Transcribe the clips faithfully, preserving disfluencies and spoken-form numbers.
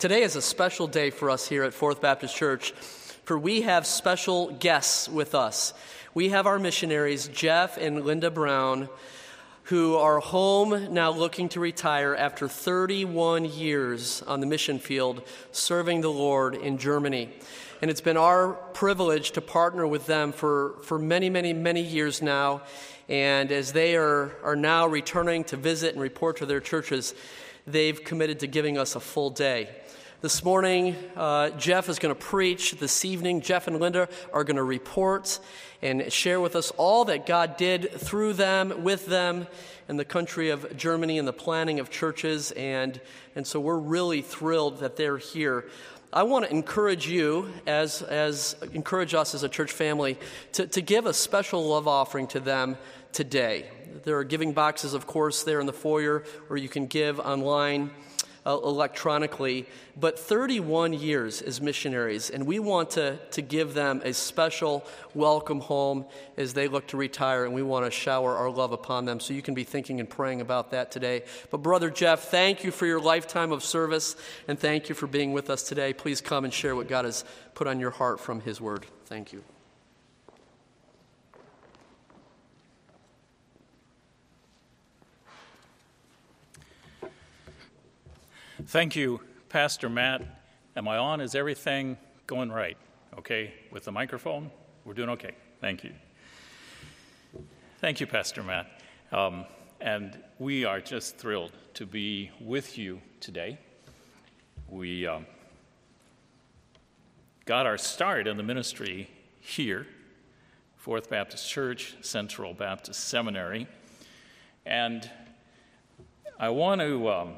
Today is a special day for us here at Fourth Baptist Church, for we have special guests with us. We have our missionaries, Jeff and Linda Brown, who are home now looking to retire after thirty-one years on the mission field serving the Lord in Germany. And it's been our privilege to partner with them for, for many, many, many years now. And as they are, are now returning to visit and report to their churches, they've committed to giving us a full day. This morning, uh, Jeff is going to preach. This evening, Jeff and Linda are going to report and share with us all that God did through them, with them, in the country of Germany and the planning of churches. And, and so we're really thrilled that they're here. I want to encourage you, as as encourage us as a church family, to, to give a special love offering to them today. There are giving boxes, of course, there in the foyer, or you can give online uh, electronically. But thirty-one years as missionaries, and we want to, to give them a special welcome home as they look to retire, and we want to shower our love upon them. So you can be thinking and praying about that today. But Brother Jeff, thank you for your lifetime of service, and thank you for being with us today. Please come and share what God has put on your heart from His Word. Thank you. Thank you, Pastor Matt. Am I on? Is everything going right? Okay, with the microphone? We're doing okay. Thank you. Thank you, Pastor Matt. Um, and we are just thrilled to be with you today. We um, got our start in the ministry here, Fourth Baptist Church, Central Baptist Seminary. And I want to Um,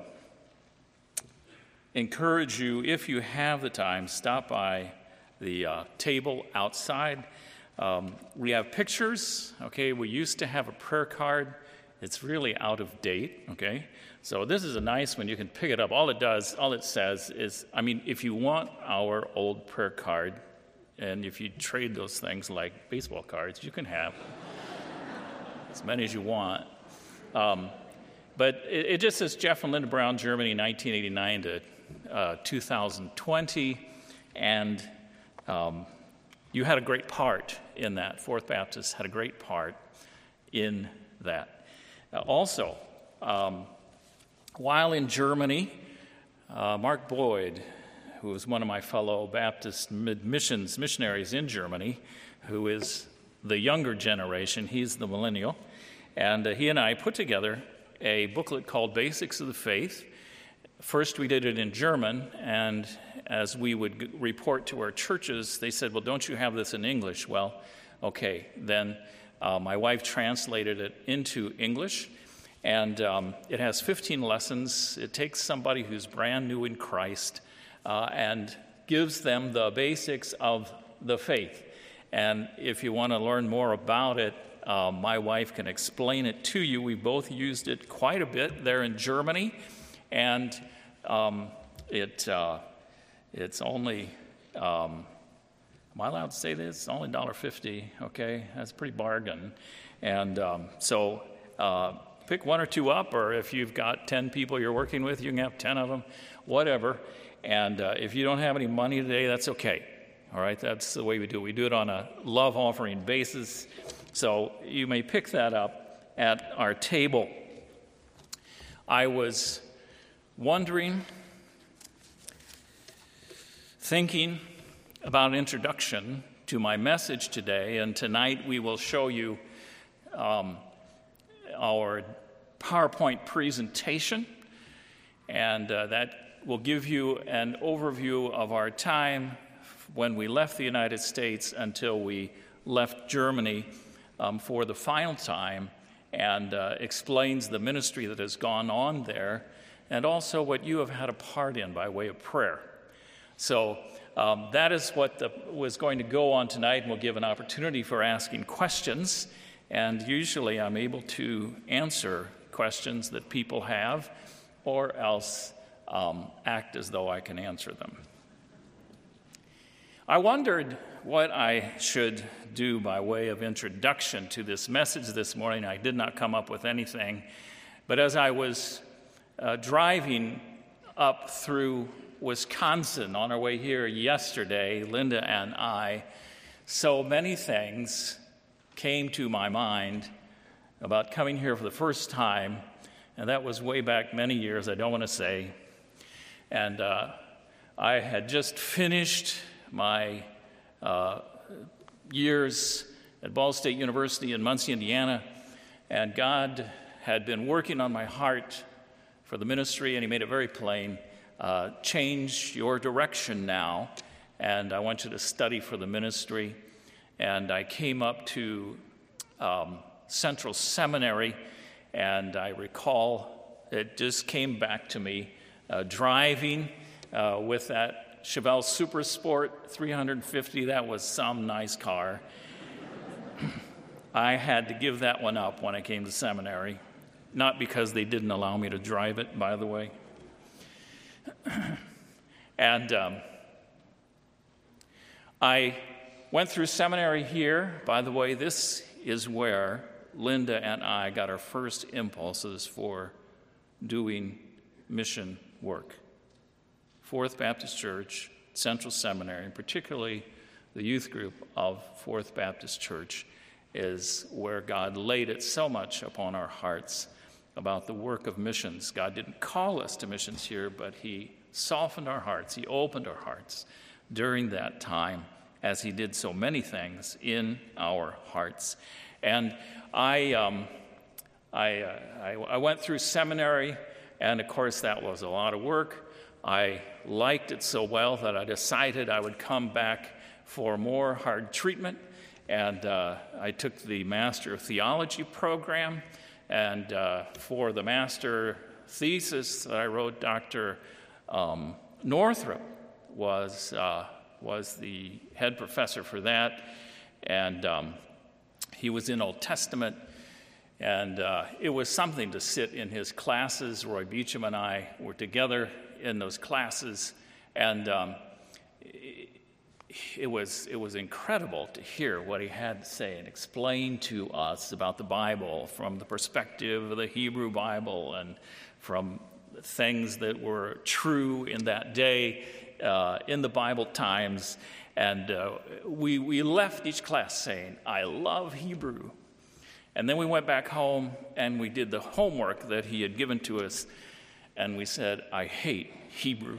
encourage you, if you have the time, stop by the uh, table outside. Um, we have pictures, okay? We used to have a prayer card. It's really out of date, okay? So this is a nice one. You can pick it up. All it does, all it says is, I mean, if you want our old prayer card, and if you trade those things like baseball cards, you can have as many as you want. Um, but it, it just says Jeff and Linda Brown, Germany, nineteen eighty-nine to Uh, two thousand twenty, and um, you had a great part in that. Fourth Baptist had a great part in that. Uh, also, um, while in Germany, uh, Mark Boyd, who was one of my fellow Baptist missions missionaries in Germany, who is the younger generation, he's the millennial, and uh, he and I put together a booklet called Basics of the Faith. First, we did it in German, and as we would g- report to our churches, they said, well, don't you have this in English? Well, okay. Then uh, my wife translated it into English, and um, it has fifteen lessons. It takes somebody who's brand new in Christ uh, and gives them the basics of the faith. And if you want to learn more about it, uh, my wife can explain it to you. We both used it quite a bit there in Germany. And um, it uh, it's only, um, am I allowed to say this? It's only one dollar fifty, okay? That's a pretty bargain. And um, so uh, pick one or two up, or if you've got ten people you're working with, you can have ten of them, whatever. And uh, if you don't have any money today, that's okay. All right, that's the way we do it. We do it on a love offering basis. So you may pick that up at our table. I was wondering, thinking about an introduction to my message today, and tonight we will show you um, our PowerPoint presentation, and uh, that will give you an overview of our time when we left the United States until we left Germany um, for the final time, and uh, explains the ministry that has gone on there, and also what you have had a part in by way of prayer. So um, that is what the, was going to go on tonight, and we'll give an opportunity for asking questions. And usually I'm able to answer questions that people have, or else um, act as though I can answer them. I wondered what I should do by way of introduction to this message this morning. I did not come up with anything, but as I was uh, driving up through Wisconsin on our way here yesterday, Linda and I. So many things came to my mind about coming here for the first time, and that was way back many years, I don't want to say. And uh, I had just finished my uh, years at Ball State University in Muncie, Indiana, and God had been working on my heart for the ministry, and he made it very plain. Uh, change your direction now, and I want you to study for the ministry. And I came up to um, Central Seminary, and I recall it just came back to me uh, driving uh, with that Chevelle Super Sport three fifty. That was some nice car. I had to give that one up when I came to seminary, not because they didn't allow me to drive it, by the way. And um, I went through seminary here. By the way, this is where Linda and I got our first impulses for doing mission work. Fourth Baptist Church, Central Seminary, and particularly the youth group of Fourth Baptist Church, is where God laid it so much upon our hearts about the work of missions. God didn't call us to missions here, but he softened our hearts. He opened our hearts during that time, as he did so many things in our hearts. And I, um, I, uh, I, I went through seminary, and of course that was a lot of work. I liked it so well that I decided I would come back for more hard treatment, and uh, I took the Master of Theology program. And uh, for the master thesis that I wrote, Doctor Um, Northrup was uh, was the head professor for that, and um, he was in Old Testament, and uh, it was something to sit in his classes. Roy Beecham and I were together in those classes, and um, it, it was it was incredible to hear what he had to say and explain to us about the Bible from the perspective of the Hebrew Bible and from things that were true in that day, uh, in the Bible times. And uh, we, we left each class saying, I love Hebrew. And then we went back home and we did the homework that he had given to us, and we said, I hate Hebrew.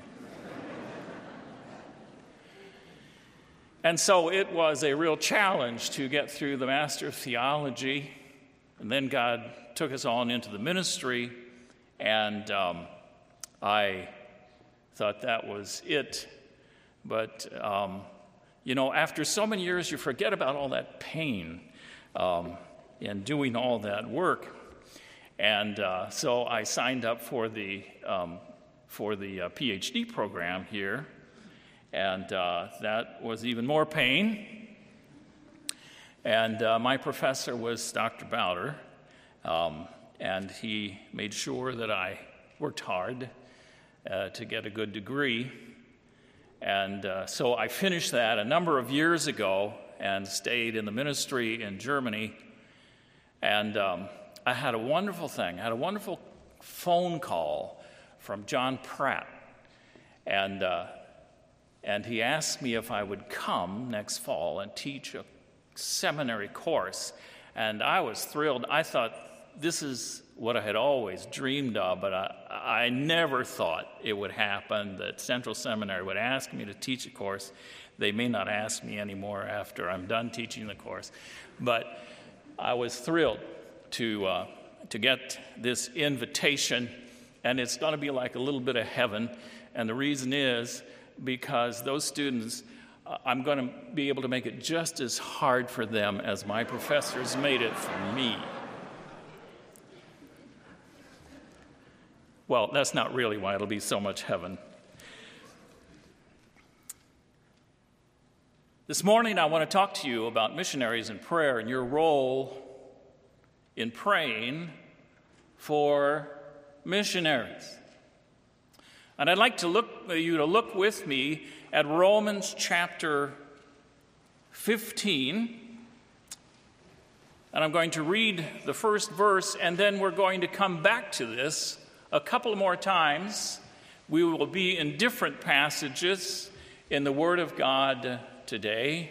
And so it was a real challenge to get through the Master of Theology. And then God took us on into the ministry, and um, I thought that was it. But, um, you know, after so many years, you forget about all that pain um, in doing all that work. And uh, so I signed up for the, um, for the uh, P H D program here. And uh, that was even more pain. And uh, my professor was Doctor Bowder, um, and he made sure that I worked hard uh, to get a good degree. And uh, so I finished that a number of years ago and stayed in the ministry in Germany. And um, I had a wonderful thing. I had a wonderful phone call from John Pratt. And uh, And he asked me if I would come next fall and teach a seminary course. And I was thrilled. I thought, this is what I had always dreamed of, but I, I never thought it would happen, that Central Seminary would ask me to teach a course. They may not ask me anymore after I'm done teaching the course. But I was thrilled to, uh, to get this invitation, and it's going to be like a little bit of heaven. And the reason is, because those students, uh, I'm going to be able to make it just as hard for them as my professors made it for me. Well, that's not really why it'll be so much heaven. This morning, I want to talk to you about missionaries and prayer and your role in praying for missionaries. And I'd like to look you to look with me at Romans chapter fifteen. And I'm going to read the first verse, and then we're going to come back to this a couple more times We will be in different passages in the Word of God today.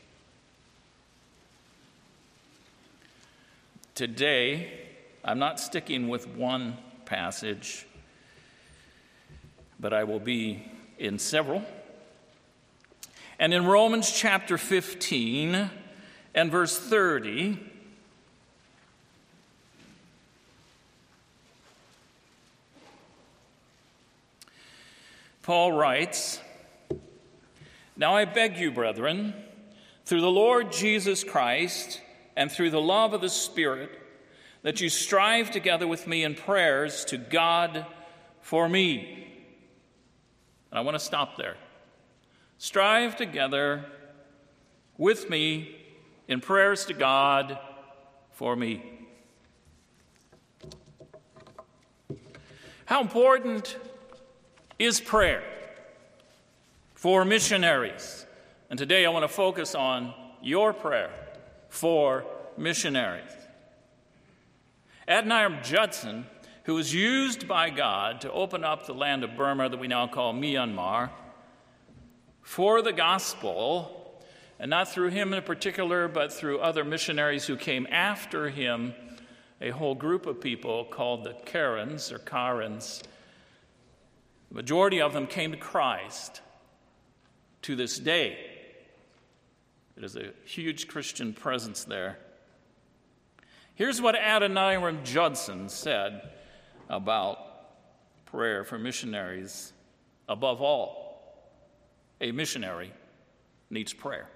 Today, I'm not sticking with one passage, but I will be in several. And in Romans chapter fifteen and verse thirty, Paul writes, "Now I beg you, brethren, through the Lord Jesus Christ and through the love of the Spirit, that you strive together with me in prayers to God for me." And I want to stop there. Strive together with me in prayers to God for me. How important is prayer for missionaries? And today I want to focus on your prayer for missionaries. Adoniram Judson, who was used by God to open up the land of Burma that we now call Myanmar for the gospel, and not through him in particular, but through other missionaries who came after him, a whole group of people called the Karens or Karens. The majority of them came to Christ. To this day, it is a huge Christian presence there. Here's what Adoniram Judson said about prayer for missionaries. Above all, a missionary needs prayer.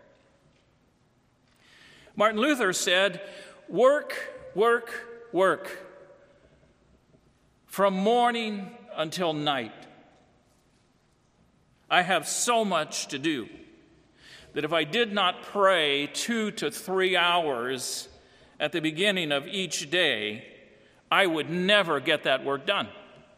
Martin Luther said, "Work, work, work, from morning until night. I have so much to do that if I did not pray two to three hours at the beginning of each day, I would never get that work done."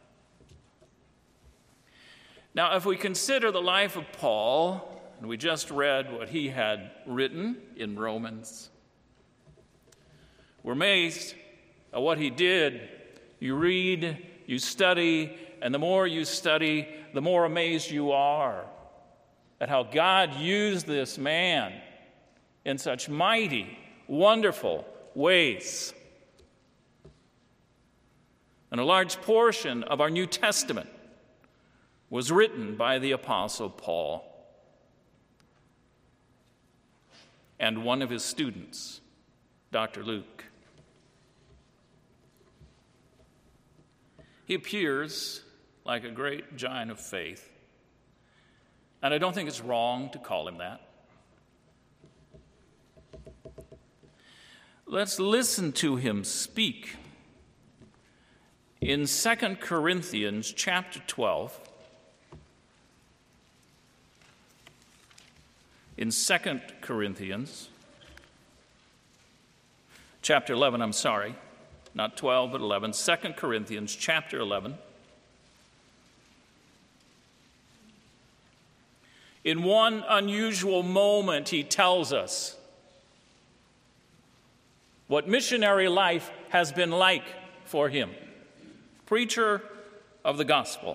Now, if we consider the life of Paul, and we just read what he had written in Romans, we're amazed at what he did. You read, you study, and the more you study, the more amazed you are at how God used this man in such mighty, wonderful ways. And a large portion of our New Testament was written by the Apostle Paul and one of his students, Doctor Luke. He appears like a great giant of faith, and I don't think it's wrong to call him that. Let's listen to him speak in Second Corinthians chapter twelve. In Second Corinthians chapter eleven, I'm sorry, not twelve, but eleven. Second Corinthians chapter eleven. In one unusual moment, he tells us what missionary life has been like for him. Preacher of the gospel.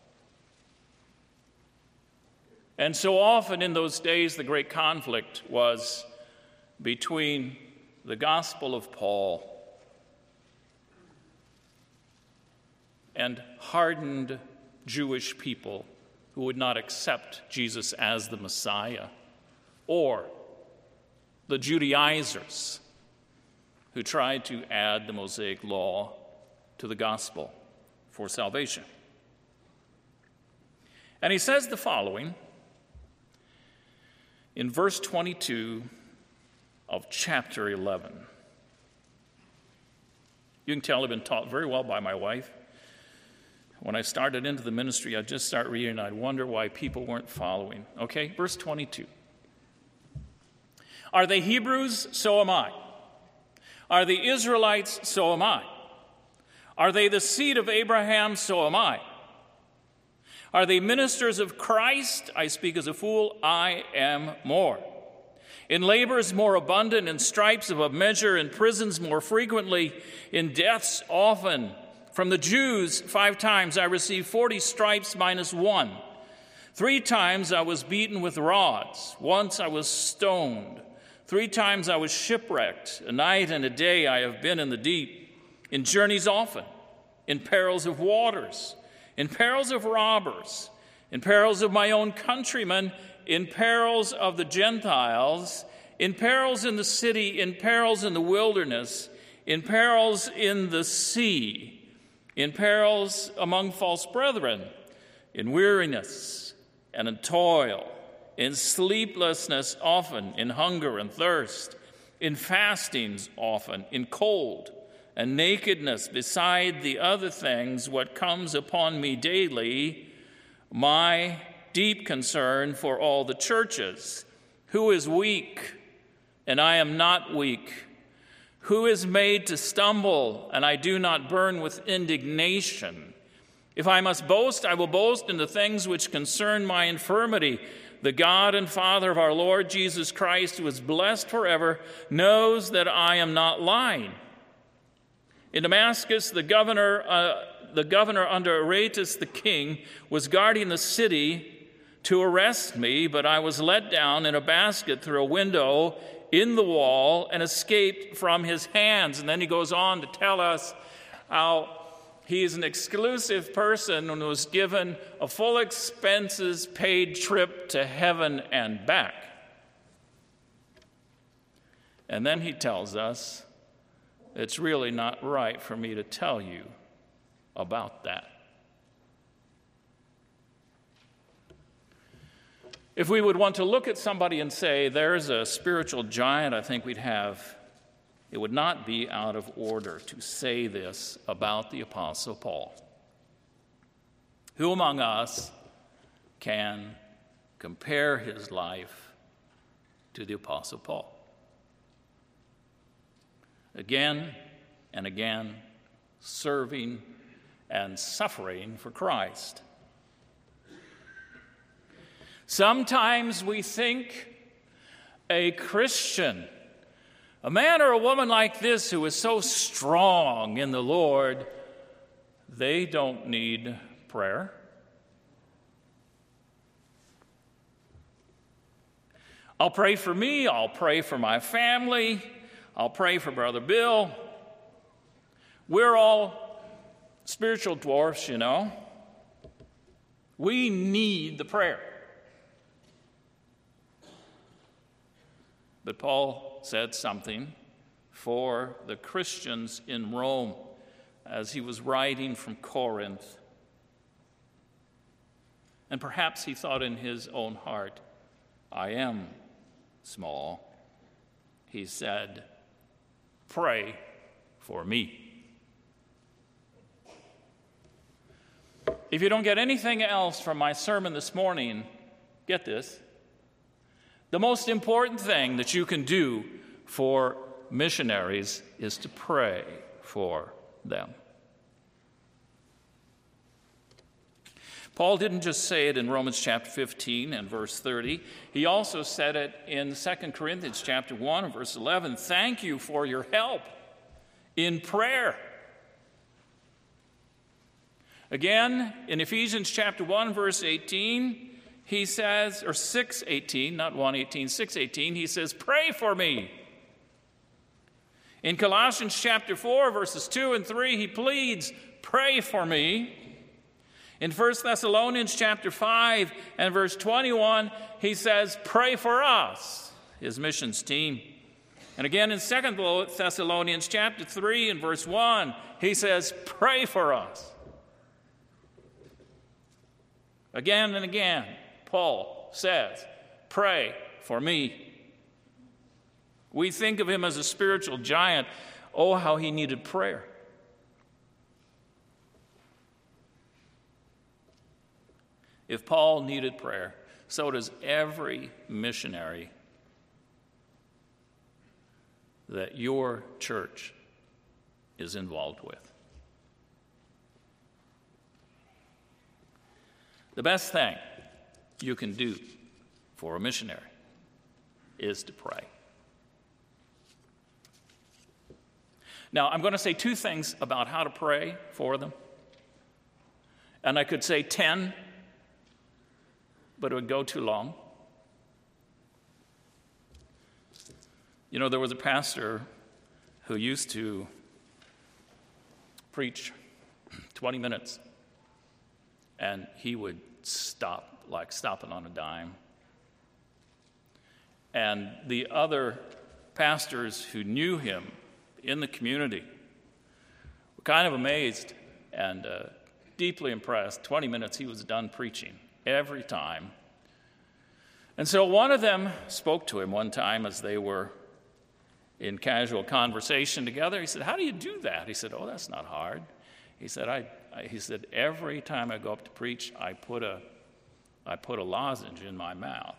And so often in those days, the great conflict was between the gospel of Paul and hardened Jewish people who would not accept Jesus as the Messiah, or the Judaizers who tried to add the Mosaic law to the gospel for salvation. And he says the following in verse twenty-two of chapter eleven. You can tell I've been taught very well by my wife. When I started into the ministry, I'd just start reading, and I'd wonder why people weren't following. Okay, verse twenty-two. Are they Hebrews? So am I. Are they Israelites? So am I. Are they the seed of Abraham? So am I. Are they ministers of Christ? I speak as a fool. I am more. In labors more abundant, in stripes above measure, in prisons more frequently, in deaths often. From the Jews, five times I received forty stripes minus one. Three times I was beaten with rods. Once I was stoned. Three times I was shipwrecked. A night and a day I have been in the deep, in journeys often, in perils of waters, in perils of robbers, in perils of my own countrymen, in perils of the Gentiles, in perils in the city, in perils in the wilderness, in perils in the sea, in perils among false brethren, in weariness and in toil, in sleeplessness often, in hunger and thirst, in fastings often, in cold and nakedness, beside the other things, what comes upon me daily, my deep concern for all the churches. Who is weak, and I am not weak? Who is made to stumble, and I do not burn with indignation? If I must boast, I will boast in the things which concern my infirmity. The God and Father of our Lord Jesus Christ, who is blessed forever, knows that I am not lying. In Damascus, the governor, uh, the governor under Aretas the king was guarding the city to arrest me, but I was let down in a basket through a window in the wall and escaped from his hands. And then he goes on to tell us how he is an exclusive person and was given a full expenses paid trip to heaven and back. And then he tells us, it's really not right for me to tell you about that. If we would want to look at somebody and say, there's a spiritual giant, I think we'd have, it would not be out of order to say this about the Apostle Paul. Who among us can compare his life to the Apostle Paul? Again and again, serving and suffering for Christ. Sometimes we think a Christian, a man or a woman like this who is so strong in the Lord, they don't need prayer. I'll pray for me, I'll pray for my family, I'll pray for Brother Bill. We're all spiritual dwarfs, you know. We need the prayer. But Paul said something for the Christians in Rome as he was writing from Corinth. And perhaps he thought in his own heart, I am small. He said, pray for me. If you don't get anything else from my sermon this morning, get this. The most important thing that you can do for missionaries is to pray for them. Paul didn't just say it in Romans chapter fifteen and verse thirty. He also said it in Second Corinthians chapter one and verse eleven. Thank you for your help in prayer. Again, in Ephesians chapter one, verse eighteen, he says, or six eighteen, not one eighteen, six eighteen, he says, pray for me. In Colossians chapter four, verses two and three, he pleads, pray for me. In First Thessalonians chapter five and verse twenty-one, he says, pray for us, his missions team. And again in Second Thessalonians chapter three and verse one, he says, pray for us. Again and again, Paul says, pray for me. We think of him as a spiritual giant. Oh, how he needed prayer. If Paul needed prayer, so does every missionary that your church is involved with. The best thing you can do for a missionary is to pray. Now, I'm going to say two things about how to pray for them. And I could say ten, but it would go too long. You know, there was a pastor who used to preach twenty minutes, and he would stop, like stopping on a dime. And the other pastors who knew him in the community were kind of amazed and uh, deeply impressed. twenty minutes, he was done preaching every time. And so one of them spoke to him one time as they were in casual conversation together. He said, "How do you do that?" He said, "Oh, that's not hard." He said, I, I he said, "Every time I go up to preach, I put a I put a lozenge in my mouth.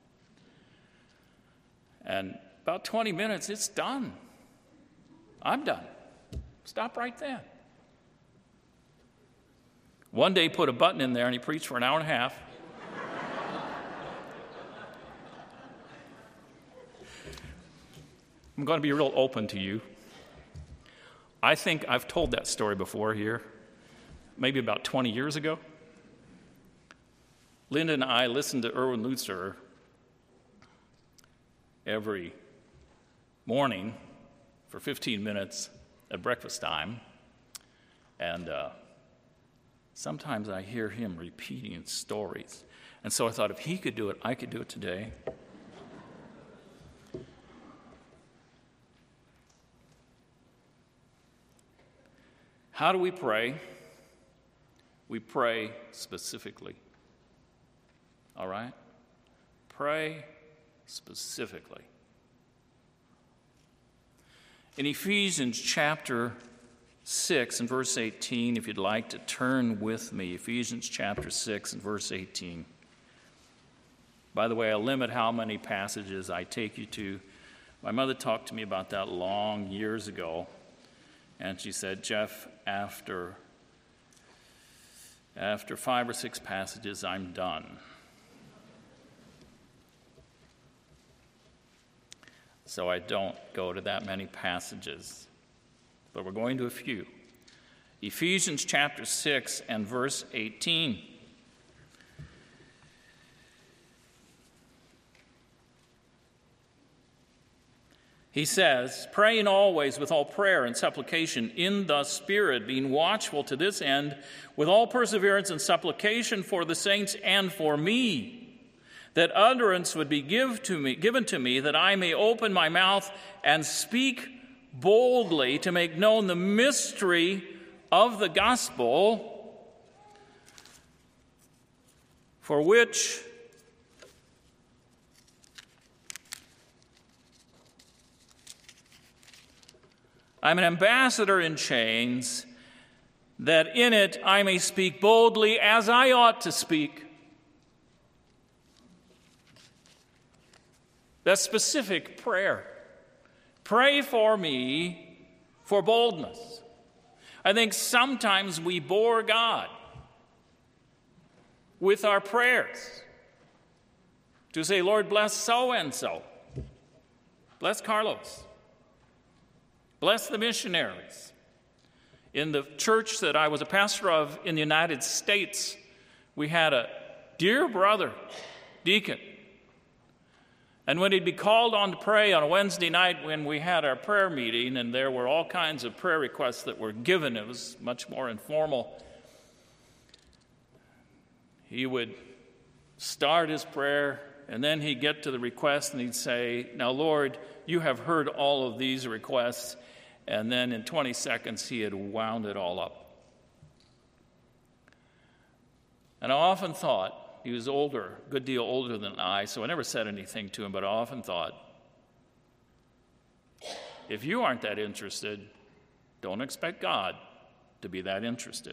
And about twenty minutes, it's done. I'm done. Stop right there." One day, he put a button in there, and he preached for an hour and a half. I'm going to be real open to you. I think I've told that story before here, maybe about twenty years ago. Linda and I listened to Erwin Lutzer every morning for fifteen minutes at breakfast time. And uh, sometimes I hear him repeating stories. And so I thought, if he could do it, I could do it today. How do we pray? We pray specifically. All right? Pray specifically. In Ephesians chapter six and verse eighteen, if you'd like to turn with me, Ephesians chapter six and verse eighteen. By the way, I limit how many passages I take you to. My mother talked to me about that long years ago, and she said, "Jeff, after, after five or six passages, I'm done." So I don't go to that many passages, but we're going to a few. Ephesians chapter six and verse eighteen. He says, "Praying always with all prayer and supplication in the Spirit, being watchful to this end, with all perseverance and supplication for the saints and for me, that utterance would be give to me, given to me, that I may open my mouth and speak boldly to make known the mystery of the gospel, for which I'm an ambassador in chains, that in it I may speak boldly as I ought to speak." That's specific prayer. Pray for me for boldness. I think sometimes we bore God with our prayers to say, "Lord, bless so-and-so. Bless Carlos. Bless the missionaries." In the church that I was a pastor of in the United States, we had a dear brother, deacon. And when he'd be called on to pray on a Wednesday night when we had our prayer meeting, and there were all kinds of prayer requests that were given, it was much more informal, he would start his prayer, and then he'd get to the request, and he'd say, "Now, Lord, you have heard all of these requests." And then in twenty seconds, he had wound it all up. And I often thought, he was older, a good deal older than I, so I never said anything to him, but I often thought, if you aren't that interested, don't expect God to be that interested.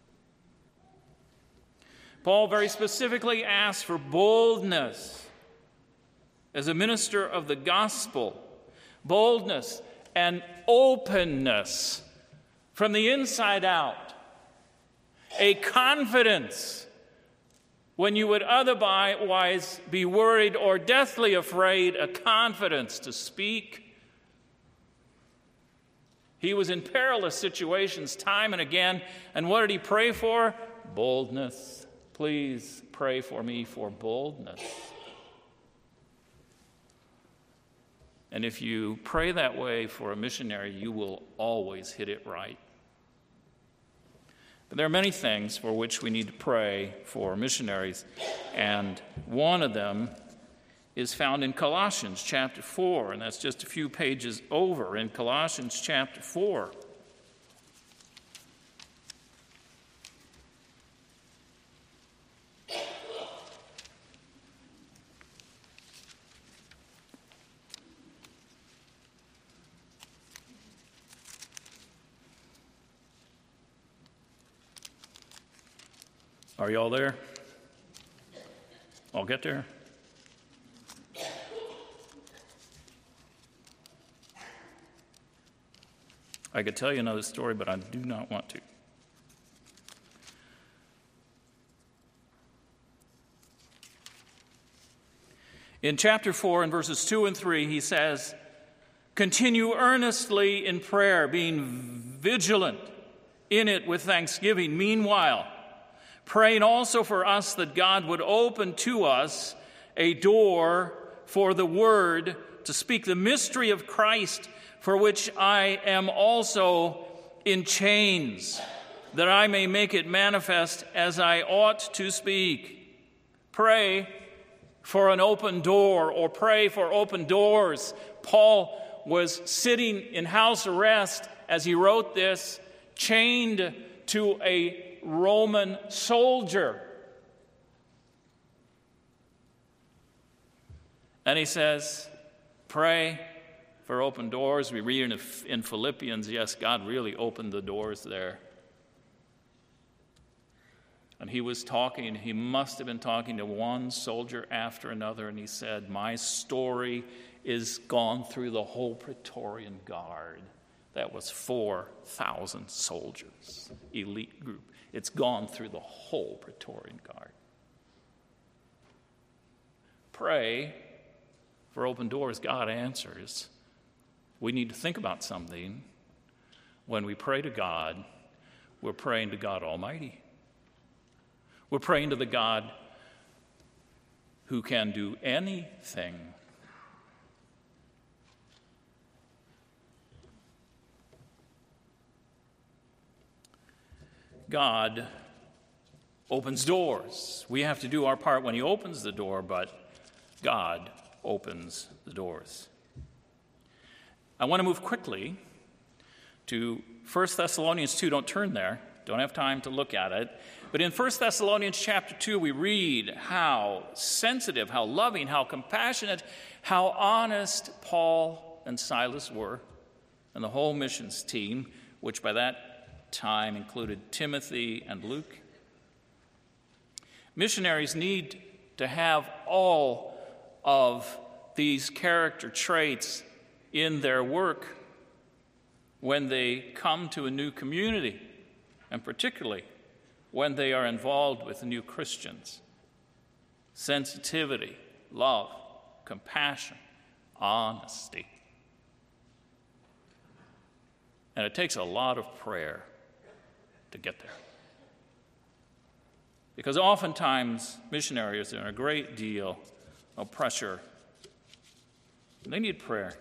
Paul very specifically asks for boldness as a minister of the gospel, boldness and openness from the inside out, a confidence when you would otherwise be worried or deathly afraid, a confidence to speak He was in perilous situations time and again. And what did he pray for? Boldness. Please pray for me for boldness. And if you pray that way for a missionary, you will always hit it right. But there are many things for which we need to pray for missionaries, and one of them is found in Colossians chapter four, and that's just a few pages over in Colossians chapter four. Are you all there? I'll get there. I could tell you another story, but I do not want to. In chapter four, in verses two and three, he says, "Continue earnestly in prayer, being vigilant in it with thanksgiving. Meanwhile, praying also for us that God would open to us a door for the word to speak the mystery of Christ, for which I am also in chains, that I may make it manifest as I ought to speak." Pray for an open door, or pray for open doors. Paul was sitting in house arrest as he wrote this, chained to a Roman soldier. And he says, pray for open doors. We read in, in Philippians, yes, God really opened the doors there. And he was talking, he must have been talking to one soldier after another, and he said, my story is gone through the whole Praetorian Guard. That was four thousand soldiers, elite group. It's gone through the whole Praetorian Guard. Pray for open doors. God answers. We need to think about something. When we pray to God, we're praying to God Almighty. We're praying to the God who can do anything. God opens doors. We have to do our part when he opens the door, but God opens the doors. I want to move quickly to First Thessalonians two. Don't turn there. Don't have time to look at it. But in First Thessalonians chapter two, we read how sensitive, how loving, how compassionate, how honest Paul and Silas were, and the whole missions team, which by that time included Timothy and Luke. Missionaries need to have all of these character traits in their work when they come to a new community, and particularly when they are involved with new Christians. Sensitivity, love, compassion, honesty. And it takes a lot of prayer to get there. Because oftentimes missionaries are in a great deal of pressure. They need prayer.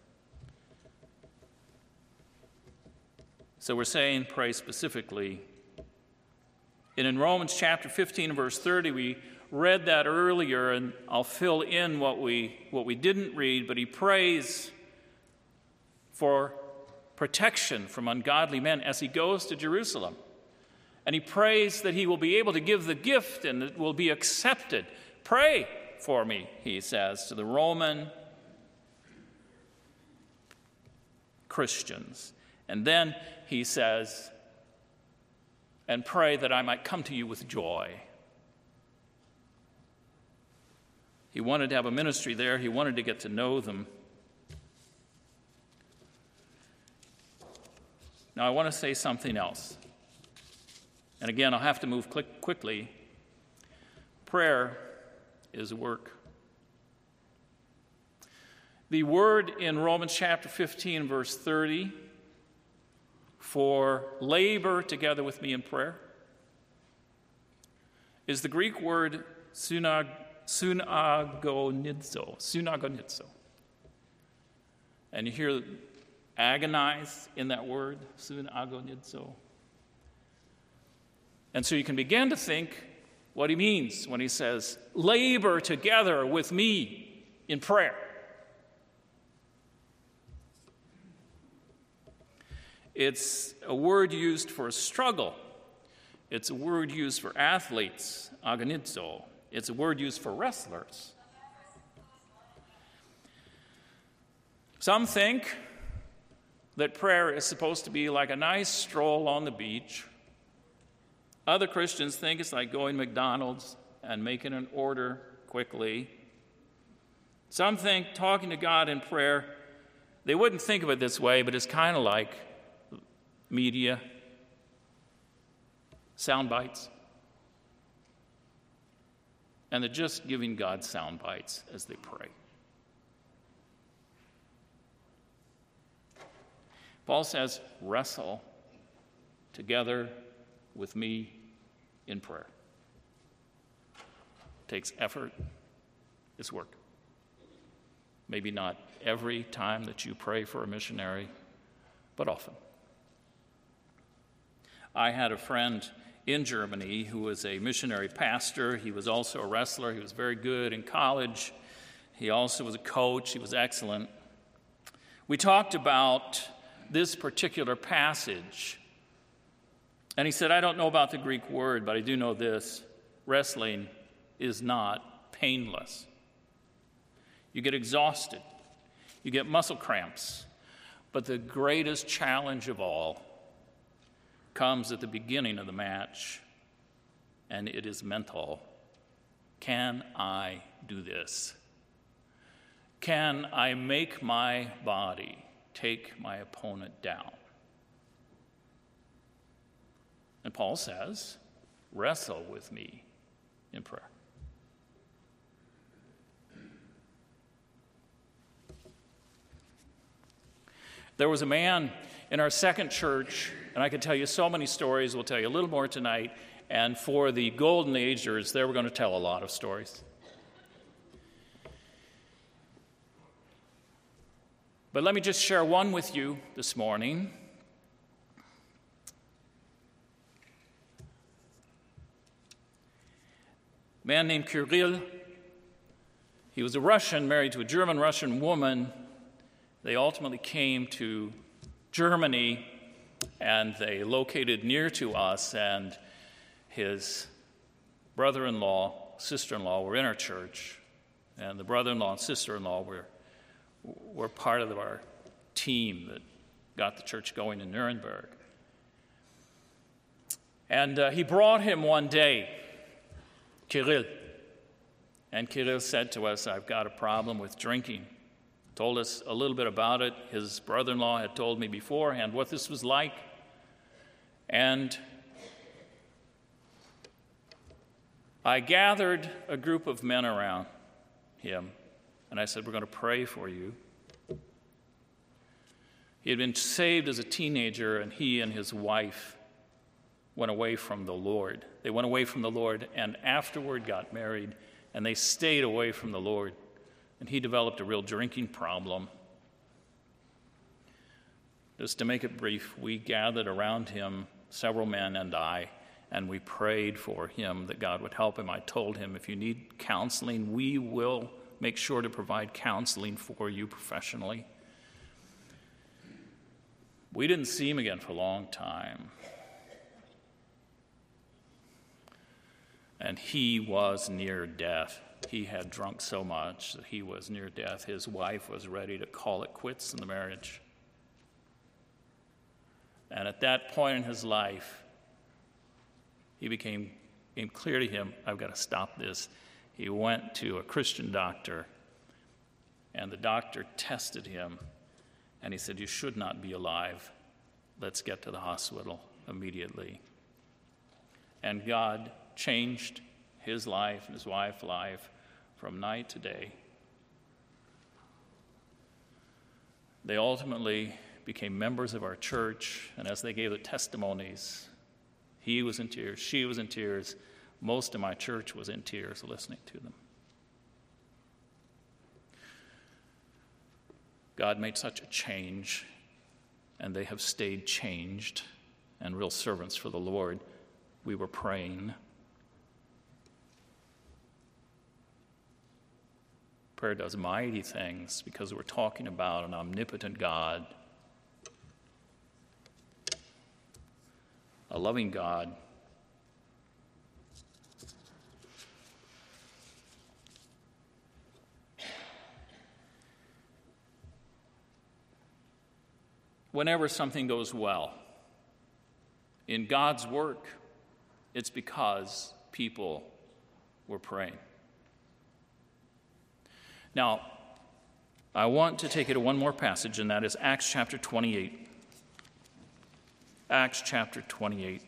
So we're saying pray specifically. And in Romans chapter fifteen and verse thirty, we read that earlier, and I'll fill in what we what we didn't read, but he prays for protection from ungodly men as he goes to Jerusalem. And he prays that he will be able to give the gift and it will be accepted. Pray for me, he says to the Roman Christians. And then he says, and pray that I might come to you with joy. He wanted to have a ministry there. He wanted to get to know them. Now, I want to say something else. And again, I'll have to move quick, quickly. Prayer is work. The word in Romans chapter fifteen, verse thirty, for labor together with me in prayer is the Greek word sunag, sunagonizo, sunagonizo. And you hear agonize in that word, sunagonizo. And so you can begin to think what he means when he says, labor together with me in prayer. It's a word used for a struggle. It's a word used for athletes, agonizo. It's a word used for wrestlers. Some think that prayer is supposed to be like a nice stroll on the beach. Other Christians think it's like going to McDonald's and making an order quickly. Some think talking to God in prayer, they wouldn't think of it this way, but it's kind of like media, sound bites. And they're just giving God sound bites as they pray. Paul says, wrestle together with me in prayer. It takes effort. It's work. Maybe not every time that you pray for a missionary, but often. I had a friend in Germany who was a missionary pastor. He was also a wrestler. He was very good in college. He also was a coach. He was excellent. We talked about this particular passage, and he said, I don't know about the Greek word, but I do know this. Wrestling is not painless. You get exhausted. You get muscle cramps. But the greatest challenge of all comes at the beginning of the match, and it is mental. Can I do this? Can I make my body take my opponent down? And Paul says, wrestle with me in prayer. There was a man in our second church, and I could tell you so many stories. We'll tell you a little more tonight. And for the golden agers, they were going to tell a lot of stories. But let me just share one with you this morning. A man named Kirill. He was a Russian married to a German-Russian woman. They ultimately came to Germany, and they located near to us, and his brother-in-law, sister-in-law were in our church, and the brother-in-law and sister-in-law were, were part of our team that got the church going in Nuremberg. And uh, he brought him one day, Kirill, and Kirill said to us, I've got a problem with drinking. Told us a little bit about it. His brother-in-law had told me beforehand what this was like. And I gathered a group of men around him, and I said, we're going to pray for you. He had been saved as a teenager, and he and his wife went away from the Lord. They went away from the Lord, and afterward got married, and they stayed away from the Lord. And he developed a real drinking problem. Just to make it brief, we gathered around him, several men and I, and we prayed for him that God would help him. I told him, if you need counseling, we will make sure to provide counseling for you professionally. We didn't see him again for a long time. And he was near death. He had drunk so much that he was near death. His wife was ready to call it quits in the marriage. And at that point in his life, he became, became clear to him, I've got to stop this. He went to a Christian doctor, and the doctor tested him, and he said, you should not be alive. Let's get to the hospital immediately. And God changed his life and his wife's life from night to day. They ultimately became members of our church, and as they gave the testimonies, he was in tears, she was in tears, most of my church was in tears listening to them. God made such a change, and they have stayed changed and real servants for the Lord. We were praying. Prayer does mighty things because we're talking about an omnipotent God, a loving God. Whenever something goes well in God's work, it's because people were praying. Now, I want to take you to one more passage, and that is Acts chapter twenty-eight. Acts chapter twenty-eight.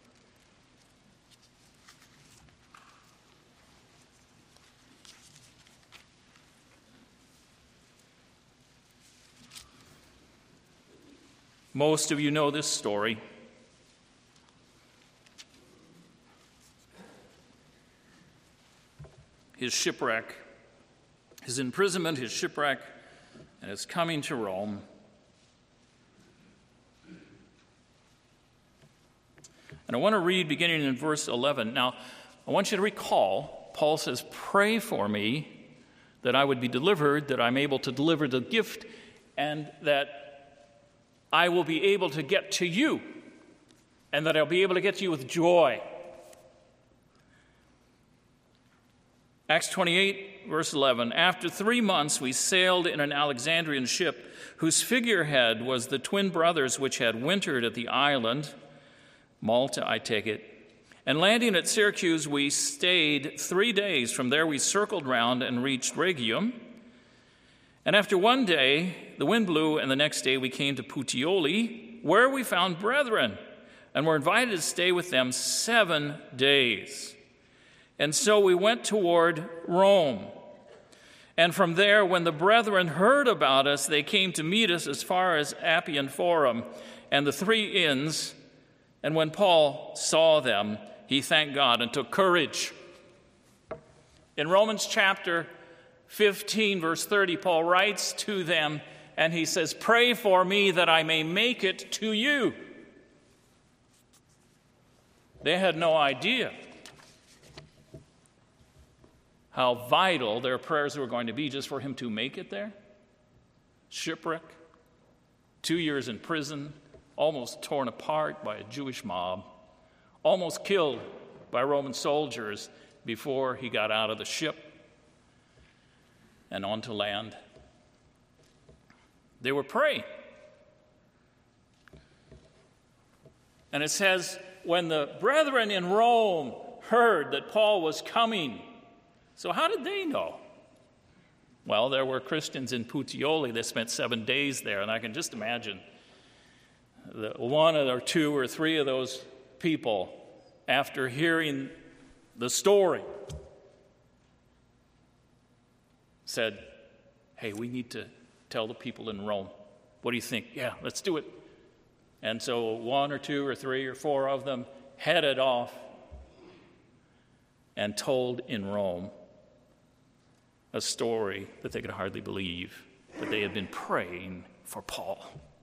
Most of you know this story. His shipwreck, his imprisonment, his shipwreck, and his coming to Rome. And I want to read beginning in verse eleven. Now, I want you to recall, Paul says, "Pray for me that I would be delivered, that I'm able to deliver the gift, and that I will be able to get to you, and that I'll be able to get to you with joy." Acts twenty-eight, verse eleven, "After three months we sailed in an Alexandrian ship, whose figurehead was the twin brothers which had wintered at the island," Malta, I take it, "and landing at Syracuse, we stayed three days. From there we circled round and reached Rhegium. And after one day, the wind blew, and the next day we came to Puteoli, where we found brethren, and were invited to stay with them seven days. And so we went toward Rome. And from there, when the brethren heard about us, they came to meet us as far as Appian Forum and the Three Inns. And when Paul saw them, he thanked God and took courage." In Romans chapter fifteen, verse thirty, Paul writes to them, and he says, "Pray for me that I may make it to you." They had no idea how vital their prayers were going to be just for him to make it there. Shipwreck, two years in prison, almost torn apart by a Jewish mob, almost killed by Roman soldiers before he got out of the ship and onto land. They were praying. And it says, when the brethren in Rome heard that Paul was coming. So how did they know? Well, there were Christians in Puteoli that spent seven days there, and I can just imagine the one or two or three of those people, after hearing the story, said, "Hey, we need to tell the people in Rome. What do you think?" "Yeah, let's do it." And so one or two or three or four of them headed off and told in Rome a story that they could hardly believe, that they had been praying for Paul.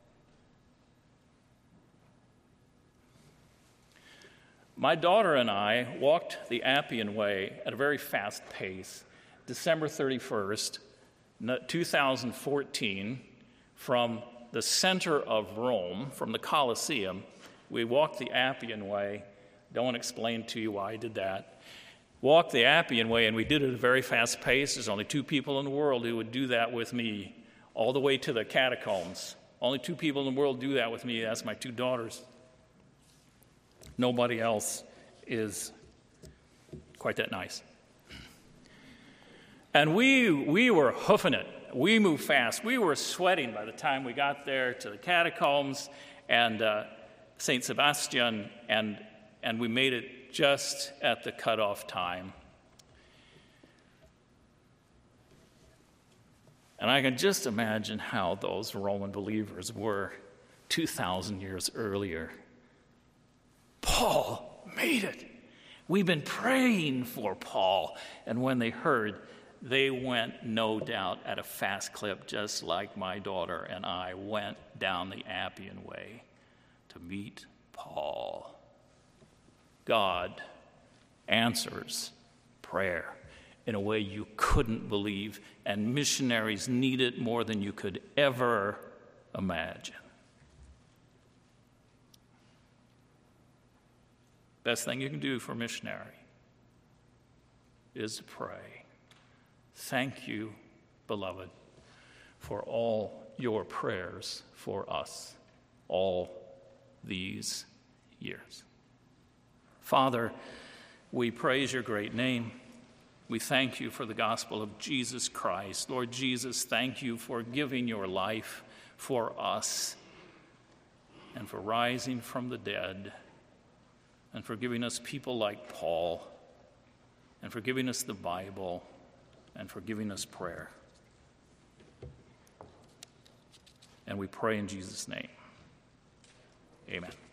My daughter and I walked the Appian Way at a very fast pace, December thirty-first, two thousand fourteen, from the center of Rome, from the Colosseum. We walked the Appian Way. Don't want to explain to you why I did that. Walked the Appian Way, and we did it at a very fast pace. There's only two people in the world who would do that with me, all the way to the catacombs. Only two people in the world do that with me. That's my two daughters. Nobody else is quite that nice. And we we were hoofing it. We moved fast. We were sweating by the time we got there to the catacombs and uh, Saint Sebastian, and and we made it just at the cutoff time. And I can just imagine how those Roman believers were two thousand years earlier. Paul made it. We've been praying for Paul. And when they heard, they went, no doubt, at a fast clip, just like my daughter and I went down the Appian Way to meet Paul. God answers prayer in a way you couldn't believe, and missionaries need it more than you could ever imagine. Best thing you can do for a missionary is to pray. Thank you, beloved, for all your prayers for us all these years. Father, we praise your great name. We thank you for the gospel of Jesus Christ. Lord Jesus, thank you for giving your life for us and for rising from the dead and for giving us people like Paul and for giving us the Bible and for giving us prayer. And we pray in Jesus' name. Amen.